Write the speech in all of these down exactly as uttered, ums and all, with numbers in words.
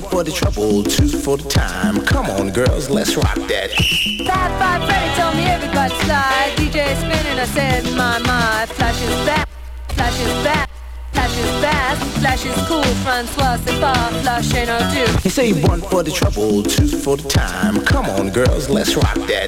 for the trouble, two for the time. Come on, girls, let's rock that. Five, five, Freddy told me everybody slide. D J spinning, I said, my, my. Flash is back, flash is back. Flash is fast, flash is cool. Francois, c'est pas, flash ain't no do. He say one for the trouble, two for the time. Come on, girls, let's rock that.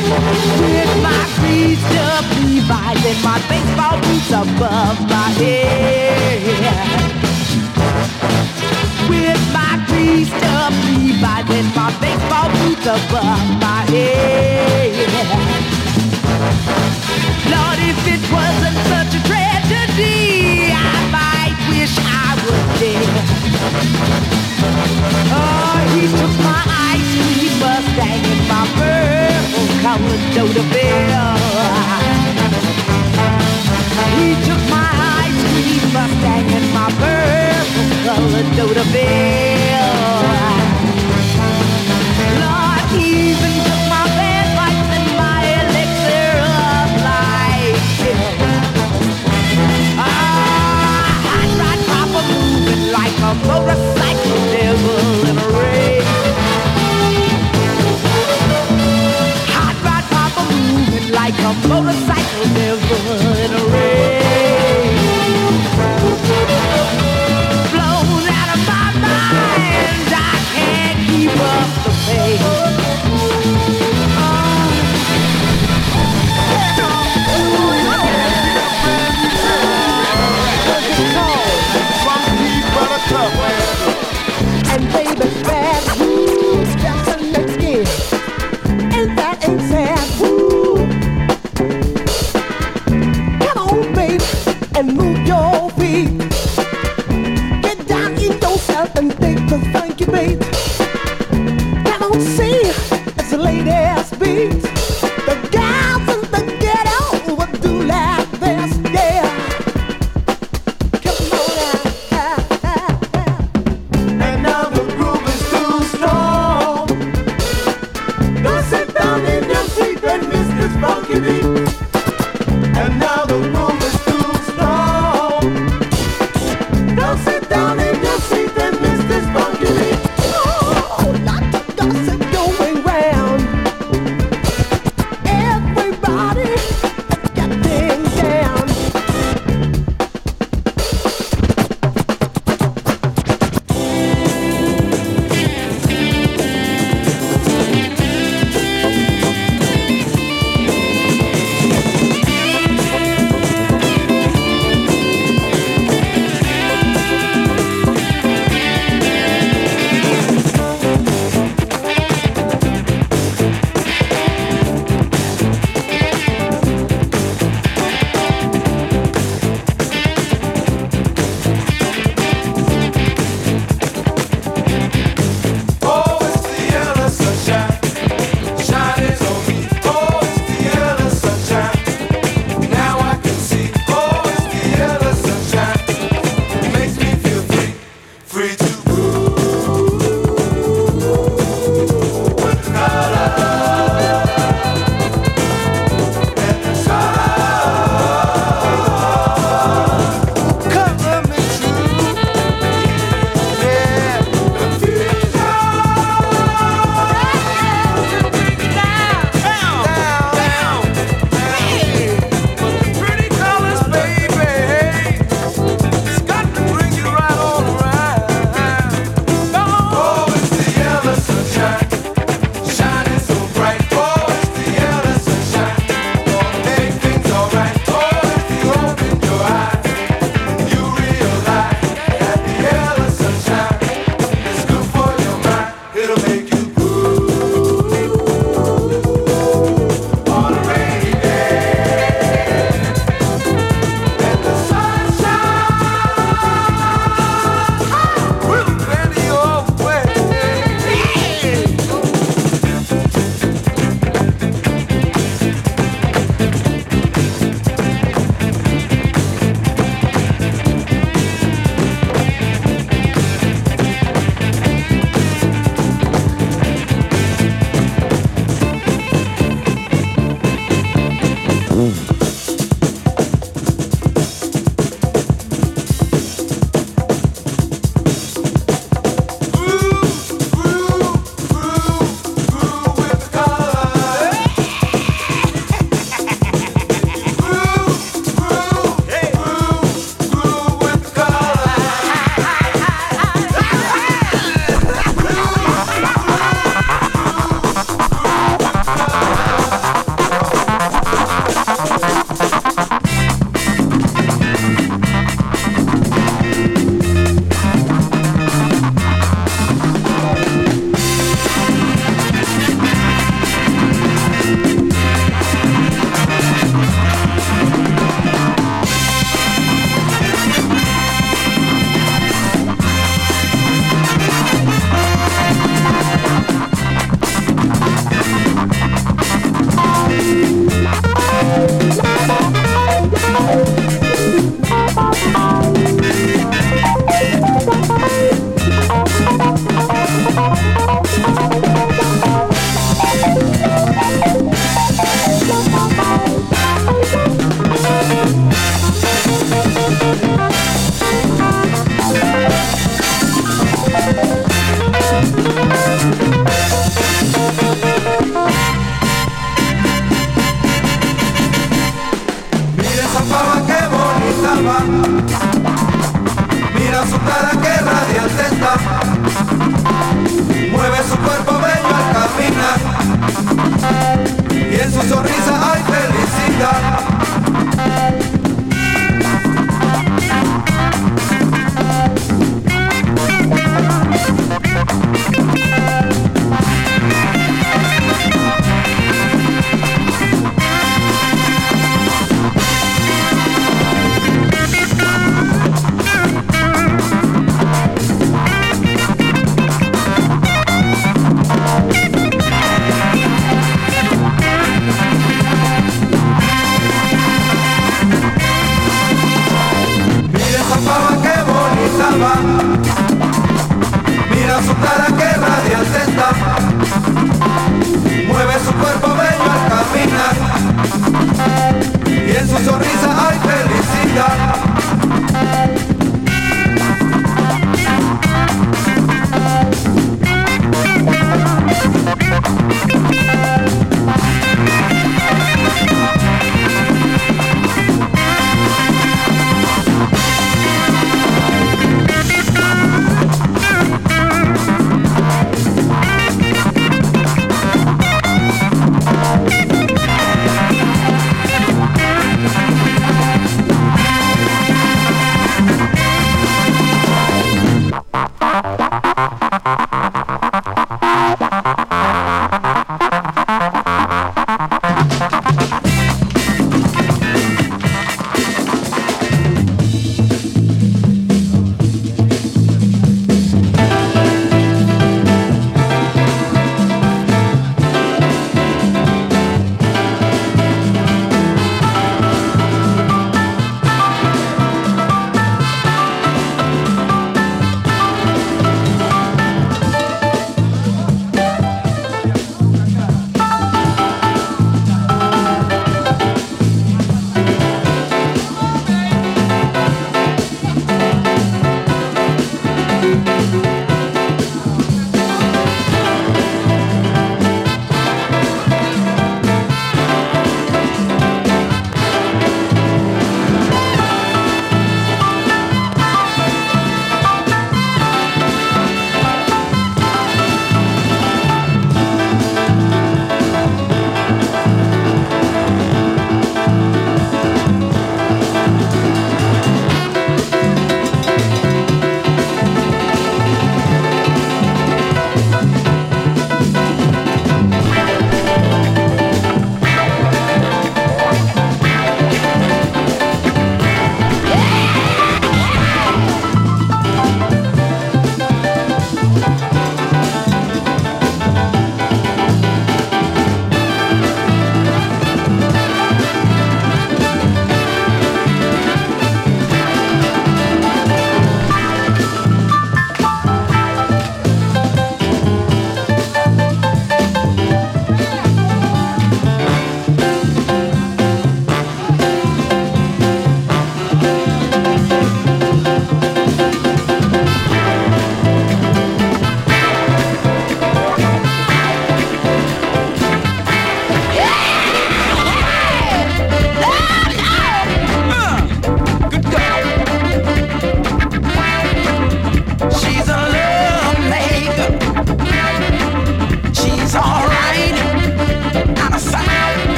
With my greased up Levi's and my baseball boots above my head. by with my baseball boots above my head. Lord, if it wasn't such a tragedy, I might wish I was dead. Oh, he took my ice cream Mustang and my purple-colored Dodo Bill. He took my ice cream Mustang and my purple-colored Dodo Bill. Lord, he even took my bad lights and my elixir of life. Ah, hot rod papa moving like a motorcycle devil in a race. Hot rod papa moving like a motorcycle devil in a race. Blown out of my mind, I can't keep up the pace. And baby, bad, ooh, just a next skin, and that ain't sad, ooh. Come on, baby, and move your feet. Get down in yourself and take the funky beat. Come on, see, it's a lady's beat. The gals in the ghetto would do like this, yeah. Come on out, ah, ah, ah. And now the groove is too strong. Don't sit down in your seat and miss this funky beat. And now the groove is too strong.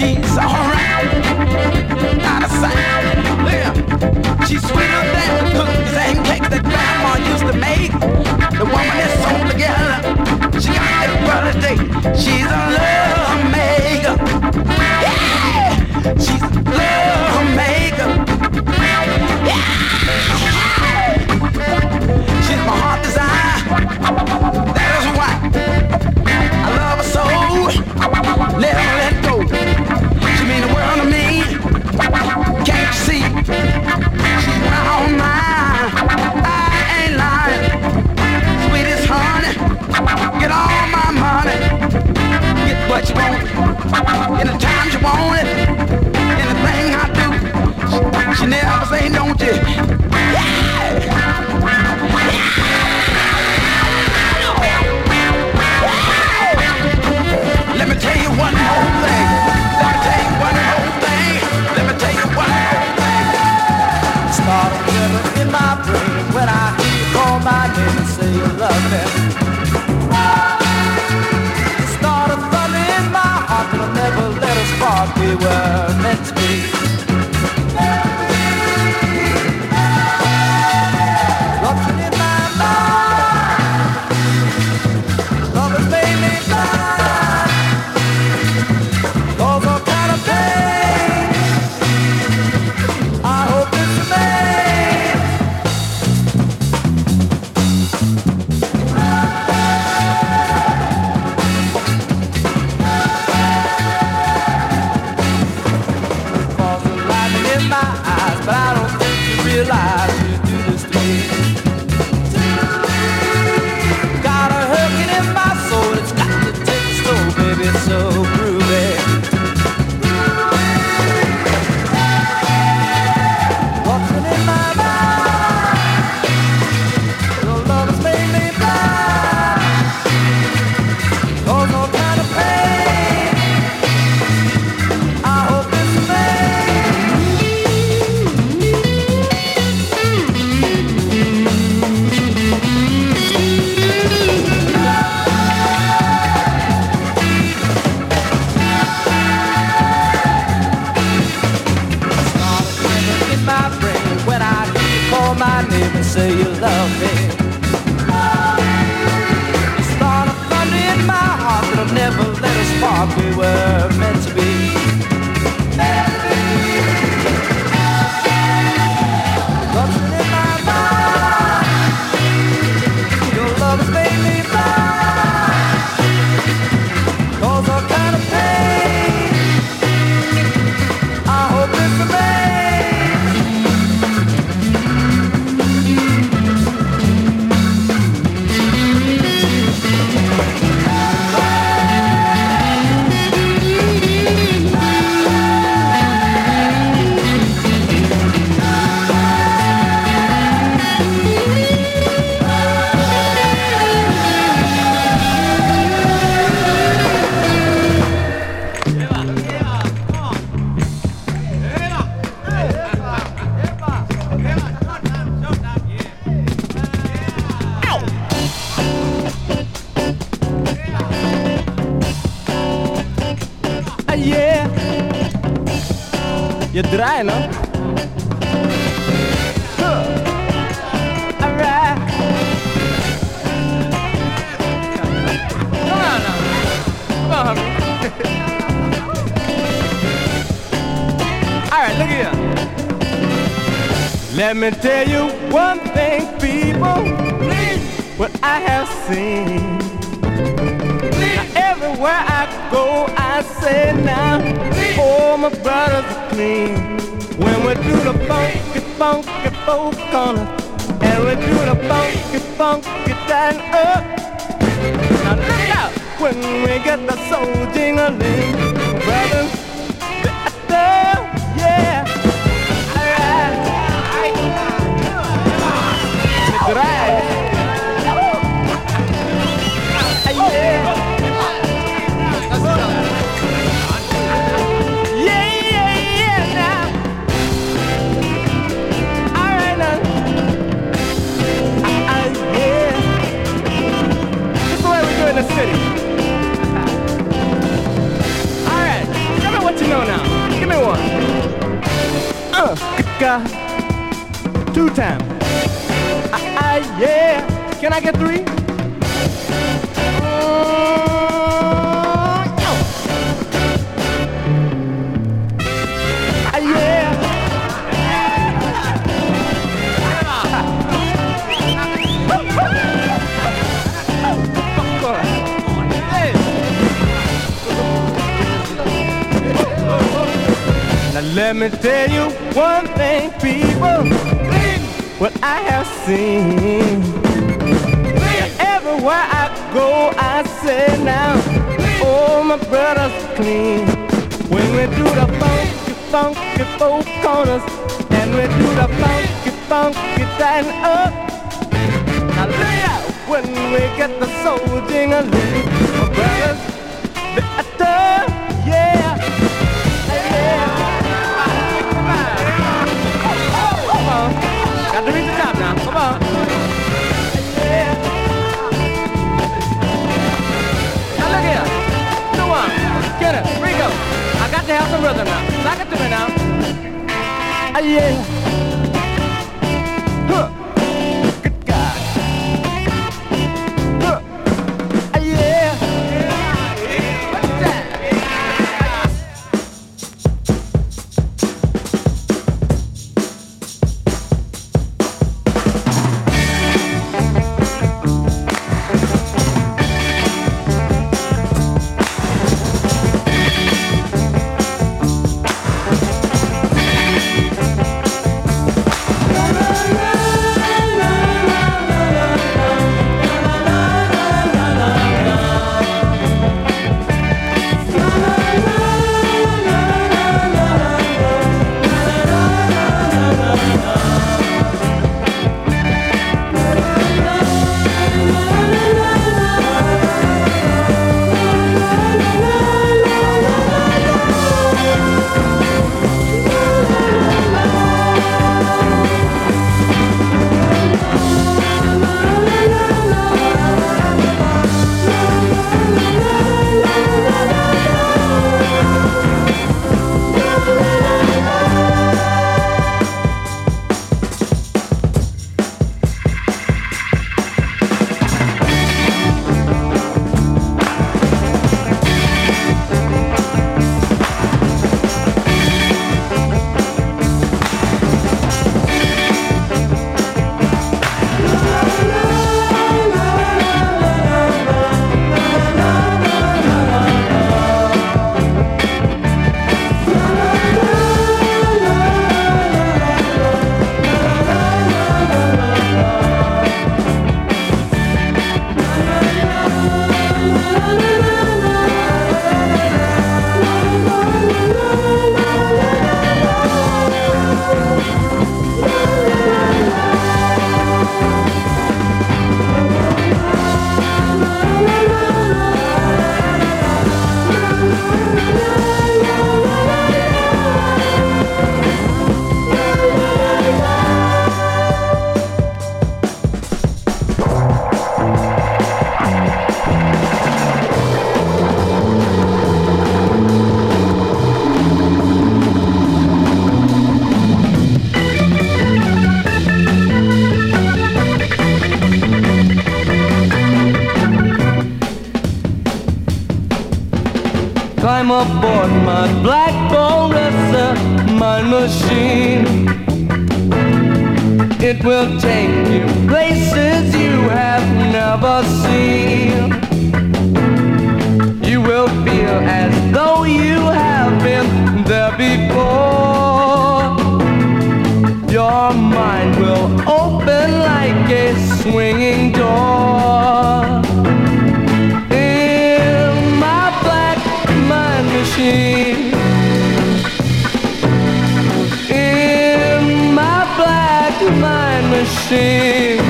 She's alright, out of sight. Yeah. She's sweeter than the cookies and cakes that grandma used to make. The woman is so together, she got that brother day. She's a love maker. Yeah. She's a love maker. Yeah. She's my heart desire. That is why I love her so. Let her let go. She mean the world to me. Can't you see? She's round mine. I ain't lying. Sweetest honey. Get all my money. Get what you want. In the times you want it. Anything I do. She, she never say don't you. Yeah. Let me tell you one more thing. Let me tell you one more thing. Let me tell you one more thing. Start a rhythm in my brain when I hear you call my name and say you love me. Start a thunder in my heart that'll never let us part. We were meant to be. Something in my mind. Love has made me blind. Cause all kind of pain. I hope this remains. Cause the lightning in my eyes, but I don't think you realize you do this to me. Got a hurricane in my soul, it's got to take it slow, baby, it's so groovy. Walking in my mind, your love has made me blind. Cause all kind of pain, I hope this in my brain when I hear you call my name and say you love me. You start a thunder in my heart that'll never let us part. We were meant to be. Something in my mind. Your love has made me blind. Cause all kind of pain. I hope this remains. Ah, yeah. Je draait, no? Huh. Alright. Come on now. Come on, homie. Alright, look here. Let me tell you one thing, people. Please. What I have seen. Now, everywhere I go, I say now, oh, my brothers are clean. When we do the funky, funky folk corner, and we do the funky, funky down up. Now look out when we get the soul jingling, brothers, yeah. Alright, alright. In the city. All right, come on. Can I get three? Let me tell you one thing, people, what I have seen. Everywhere I go, I say now, oh, my brother's clean. When we do the funky, funky four corners, and we do the funky, funky down up. Now lay out when we get the soul jingling, my brothers, better, yeah, yeah. Got to reach the top now. Come on. Yeah. Now look here. Two one. Get it. Rico. I got to have some rhythm now. Knock it to me now. Ah, yeah. Huh. Good God. Huh. Ah, yeah. What's that? Climb aboard my black Forester, my machine. It will take you places you have never seen. You will feel as though you have been there before. Your mind will open like a swinging door. In my black mind machine, in my black mind machine.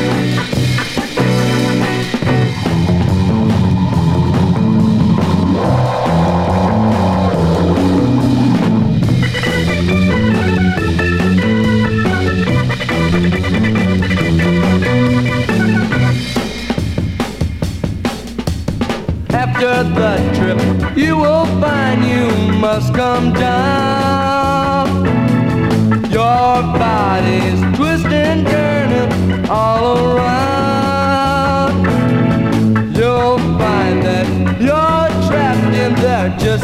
After the trip, you will find you must come down. Your body's twisting, turning all around.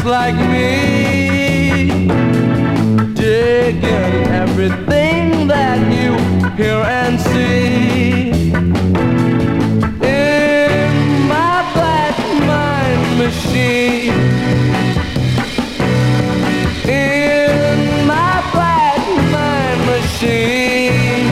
like me, digging everything that you hear and see. In my black mind machine, in my black mind machine.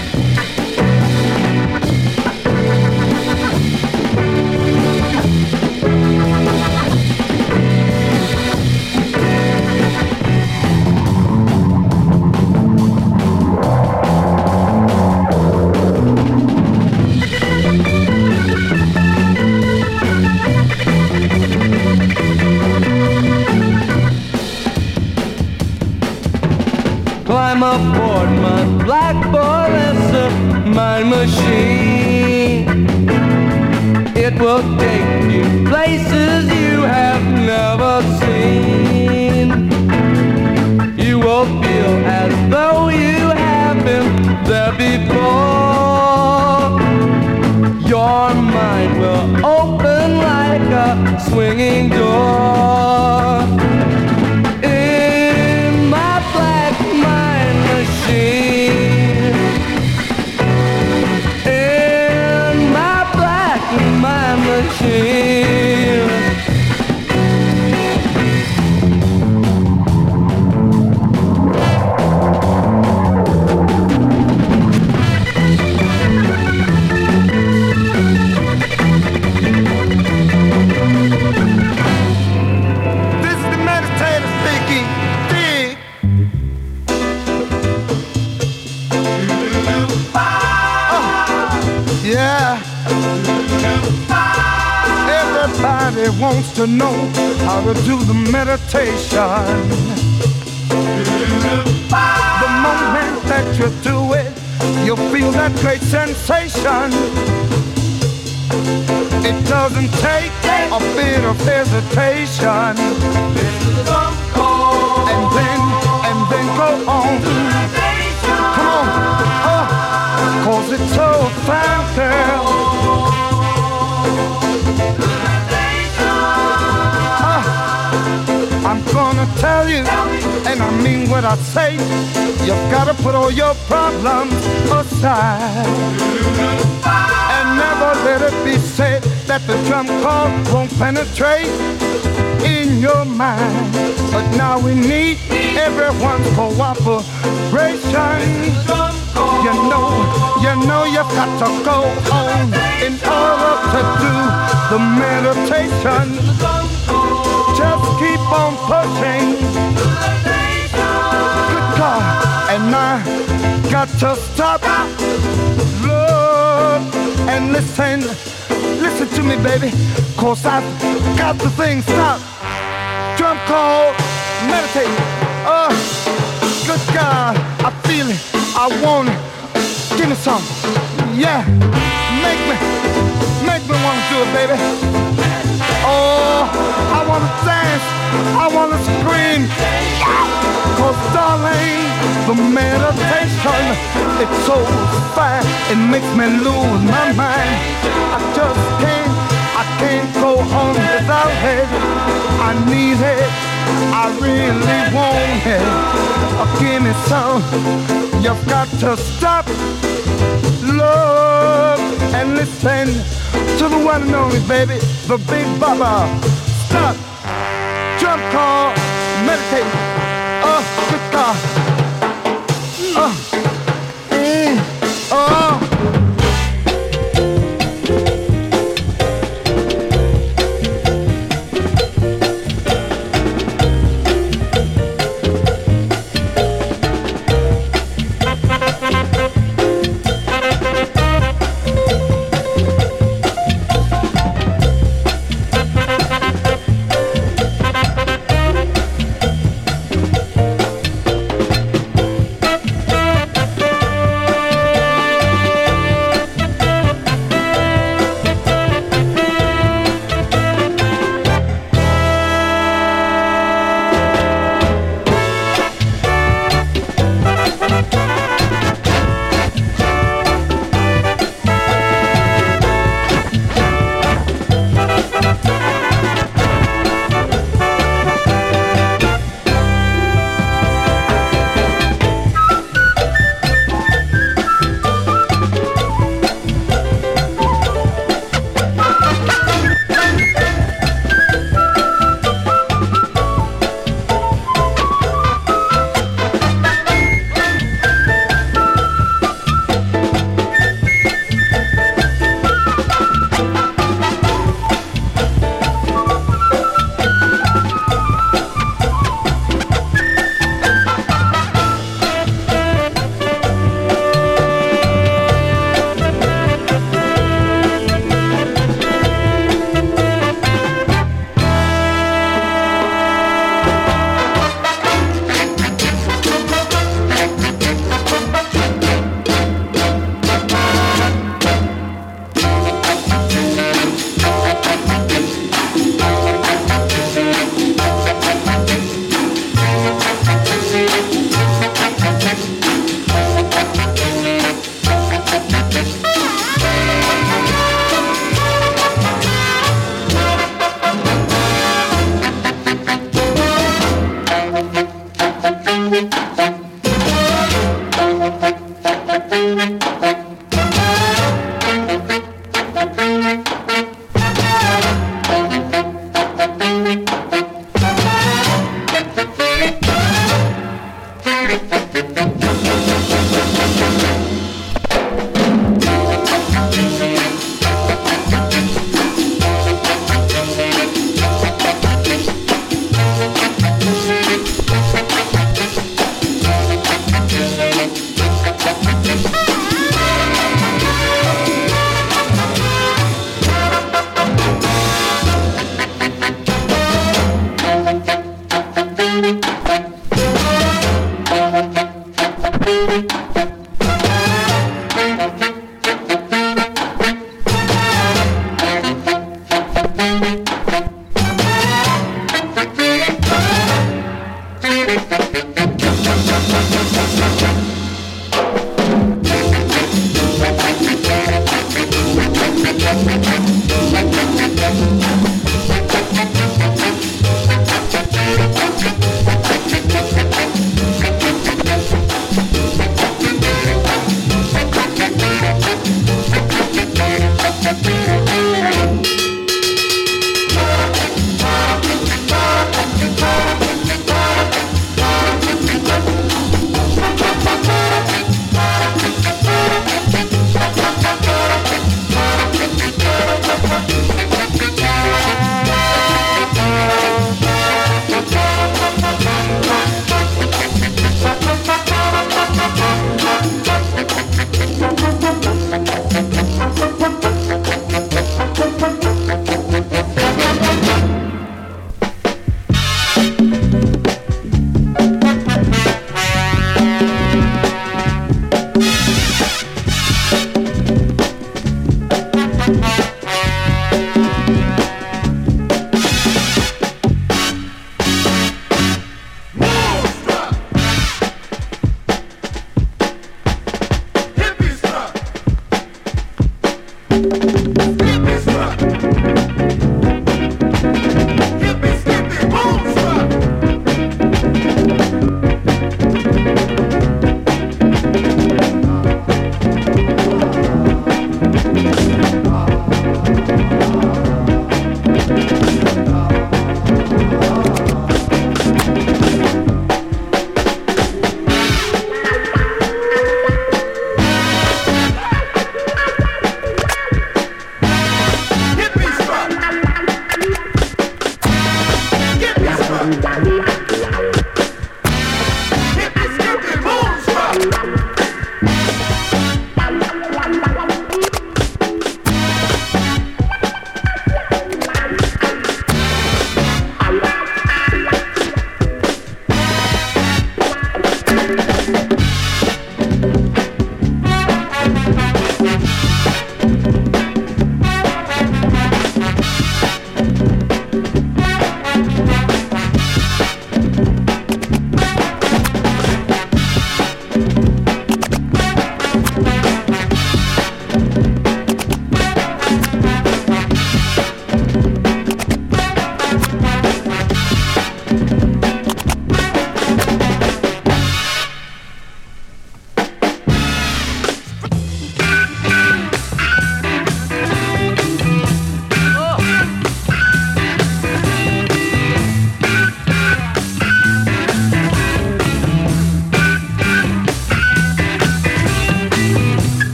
Climb aboard my blackboard, that's a mind machine. It will take you places you have never seen. You will feel as though you have been there before. Your mind will open like a swinging door. In my black mind machine, in my black mind machine. This is the meditator speaking. Dig. Yeah. Everybody wants to know how to do the meditation. The moment that you do it, you'll feel that great sensation. It doesn't take a bit of hesitation. And then, and then go on. Come on. Oh, cause it's so fine, girl. Uh, I'm gonna tell you, and I mean what I say. You've gotta put all your problems aside. And never let it be said that the drum call won't penetrate in your mind. But now we need everyone's cooperation. You know, you know you've got to go on in order to do the meditation. Just keep on pushing. Good God, and I got to stop. Look and listen, listen to me, baby, cause I've got the thing stopped. Drum call, meditate. Oh, good God, I feel it, I want it. Give me some, yeah. Make me, make me wanna do it, baby. Oh, I wanna dance, I wanna scream. Cause darling, the meditation, it's so fine, it makes me lose my mind. I just can't, I can't go on without it. I need it, I really want it. Oh, give me some, you've got to stop. Look and listen to the one and only, baby, the Big Baba. Stop, drum call, meditate. Oh, good God. Oh, mm, oh.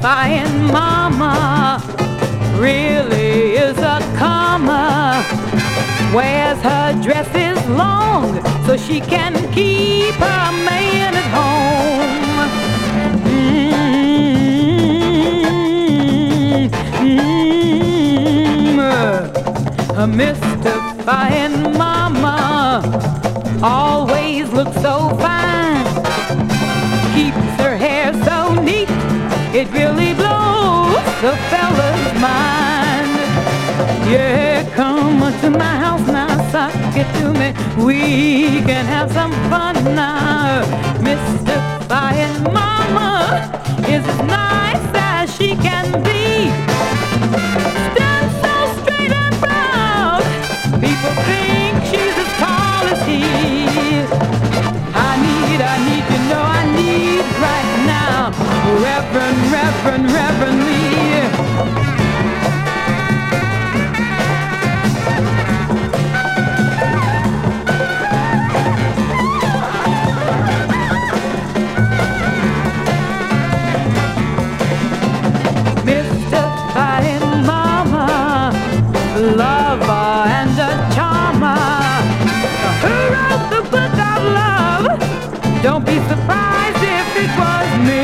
mystifying mama really is a comma. Wears her dresses long so she can keep her man at home. Mm-hmm. A mystifying mama always looks so fine. Keeps her hair so neat, it really blows the fella's mind. Yeah, come to my house now, suck it to me. We can have some fun now. Mystifying mama is as nice as she can be. Stands so straight and proud, people think she's as tall as he. I need, I need, you know I need right now Reverend, Reverend, Reverend Lee. Mystifying mama, lover and a charmer. Who wrote the book of love? Don't be surprised if it was me.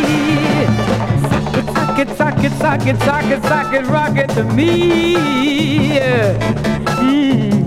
Suck it, suck it, suck it, suck it, suck it, rock it to me. Mm.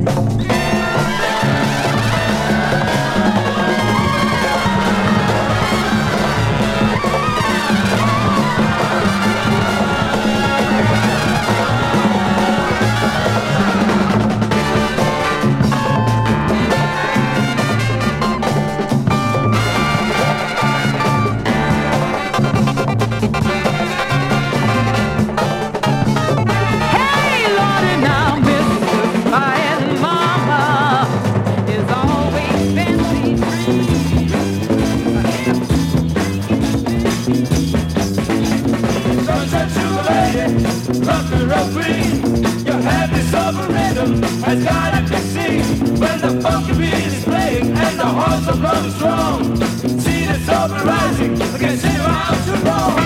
Has gotta be seen when the funky beat is playing and the hearts are growing strong. See the sun rising against zero out to wrong.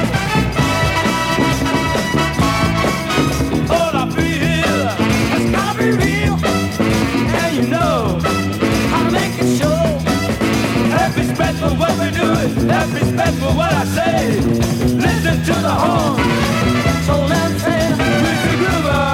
All I feel has gotta be real, and you know how to make it show. Have respect for what we do, have respect for what I say. Listen to the horn. So let's say, Mister Groover.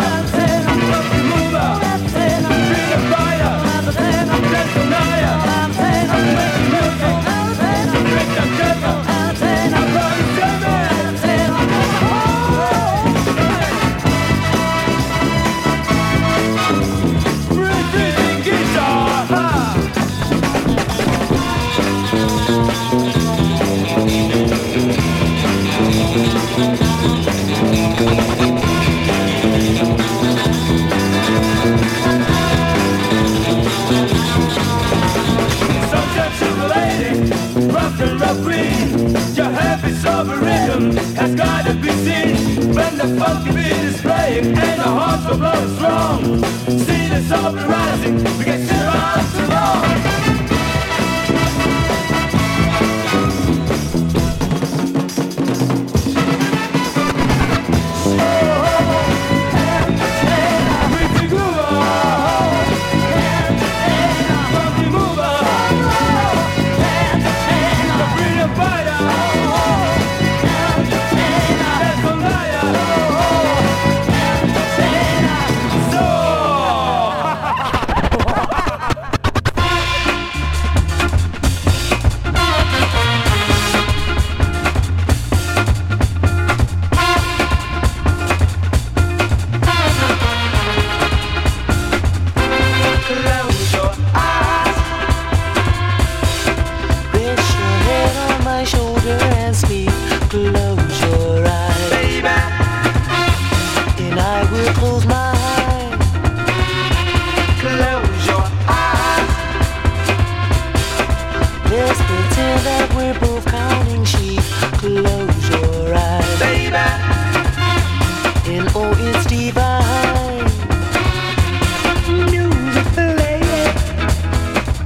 Has got to be seen when the funky beat is playing and the hearts are blowing strong. See the sun rising, we can sit around too long.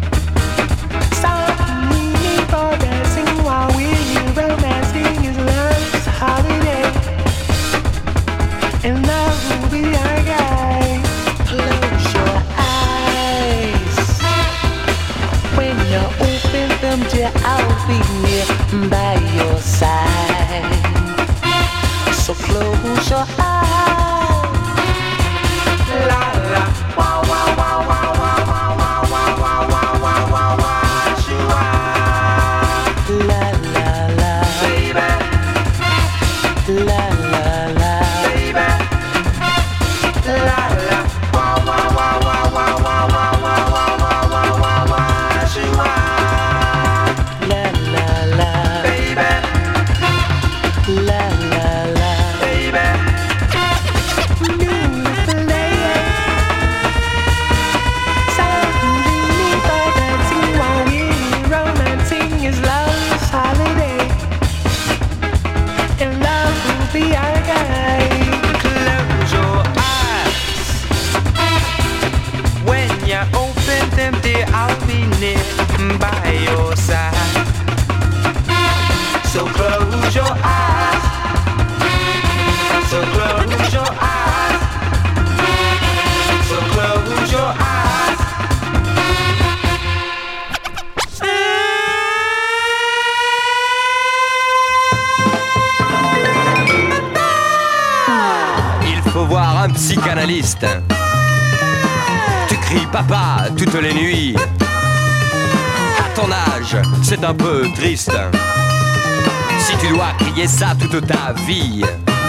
Stop me for dancing while we're romancing is love. be near by your side. So close your eyes. La la, wow wow wow wow wow wow wow wow wow wow wow wow, shua. La la la, baby. La la la, baby. La la, wow wow wow wow wow wow wow wow wow wow wow wow, shua. La la la, baby. La la la, baby. Beautiful lady, suddenly for dancing while we're romancing is love's holiday, and love will be our guide. Close your eyes. When you open them, dear, I'll be near by your side. So close your eyes. So close your eyes. So close your eyes. Il faut voir un psychanalyste. Tu cries papa toutes les nuits. À ton âge, c'est un peu triste. Si tu dois crier ça toute ta vie.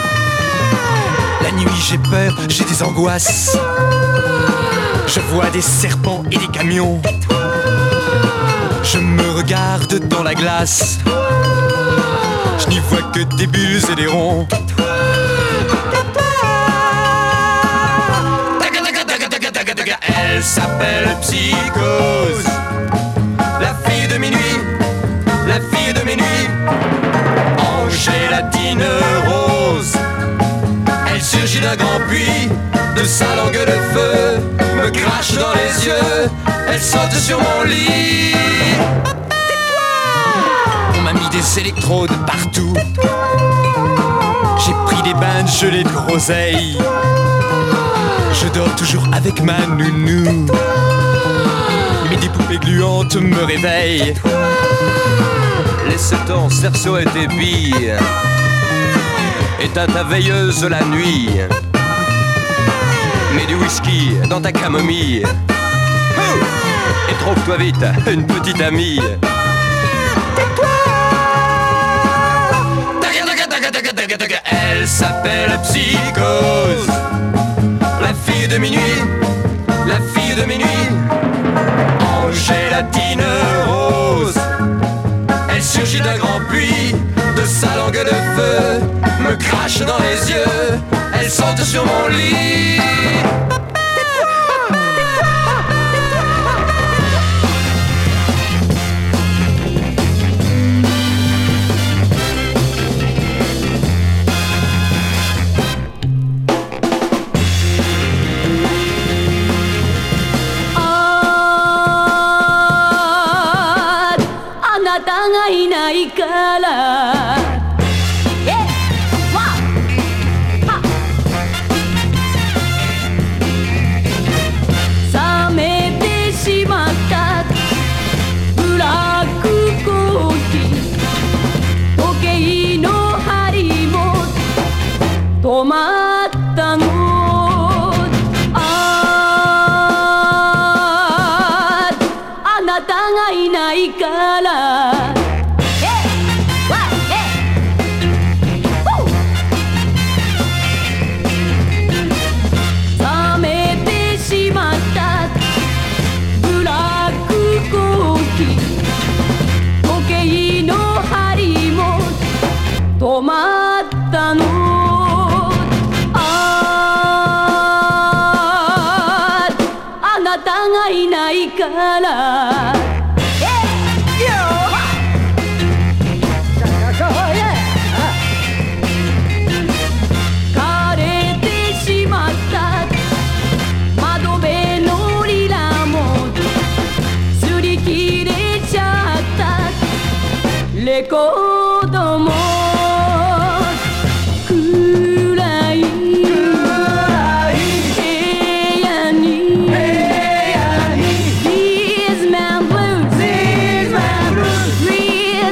La nuit j'ai peur, j'ai des angoisses. Je vois des serpents et des camions. Je me regarde dans la glace. Je n'y vois que des bulles et des ronds. Elle s'appelle Psychose. La fille de minuit, la fille de minuit. Angélatine rose. Elle surgit d'un grand puits, de sa langue de feu, me crache dans les yeux, elle saute sur mon lit. On m'a mis des électrodes partout. J'ai pris des bains de gelée de groseille. Je dors toujours avec ma nounou. Mais des poupées gluantes me réveillent. Laisse ton cerceau et tes billes. Éteins ta veilleuse la nuit. Mets du whisky dans ta camomille. Et trouve-toi vite une petite amie. Elle s'appelle Psychose. La fille de minuit, la fille de minuit. Angélatine rose. Elle surgit d'un grand puits, de sa langue de feu, me crache dans les yeux, elle saute sur mon lit. Real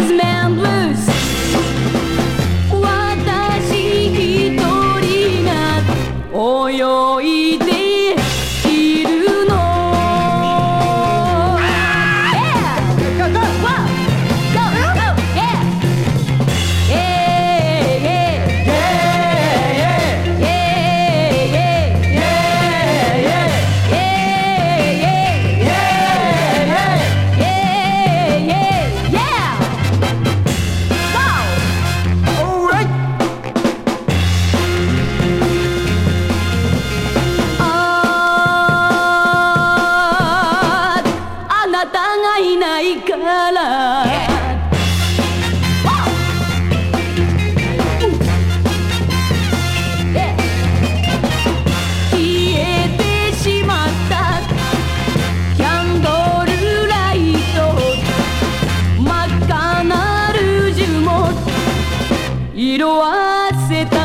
色あせた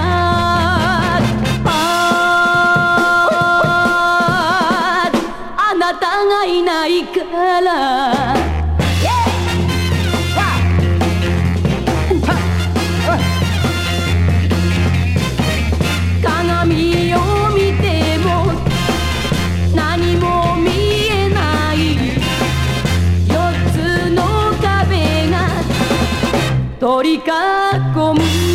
ああなたがいないから鏡を見ても何も見えない四つの壁が取り囲む